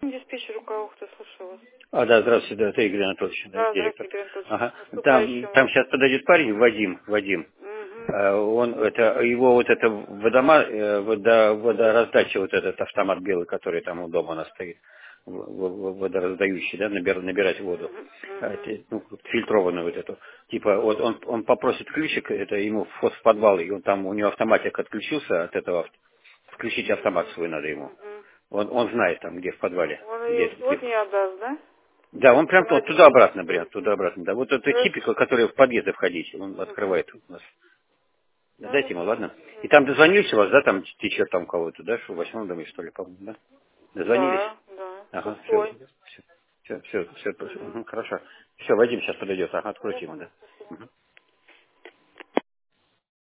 Диспетчер Руковухта, слушаю вас. Да, здравствуйте, да, это Игорь Анатольевич, да, Да, директор. здравствуйте, Игорь Анатольевич. Ага. Там, Наступающим там вас. сейчас подойдет парень, Вадим. Угу. Он, это, его вот это водораздача, вот этот автомат белый, который там у дома у нас стоит, водораздающий, да, набирать воду, Угу. Угу. ну, фильтрованную вот эту. Типа, вот он попросит ключик, это ему вход в подвал, и он там, у него автоматик отключился от этого, включить автомат свой надо ему. Угу. Он знает там, где в подвале, Он ее где. сегодня отдаст, да? Да, он прям Понадобится. туда-обратно, прям туда-обратно. Да, вот это Хорошо. типика, который в подъезды входить, он Угу. открывает у нас. Да, дайте ему, Хорошо. ладно? И там Угу. дозвонился у вас, да, там течет там кого-то, да, что в 8 доме, что ли, по-моему, да? Дозвонились? Да, да. Ага, все, Шестой. все, Угу. хорошо. Все, Вадим сейчас подойдет, ага, откройте ему, Хорошо. да. Спасибо. Мгм.